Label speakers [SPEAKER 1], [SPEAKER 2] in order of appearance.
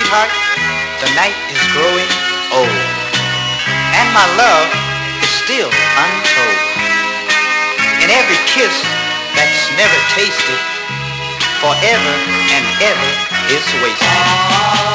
[SPEAKER 1] sweetheart, the night is growing old, and my love is still untold. And every kiss that's never tasted, forever and ever is wasted.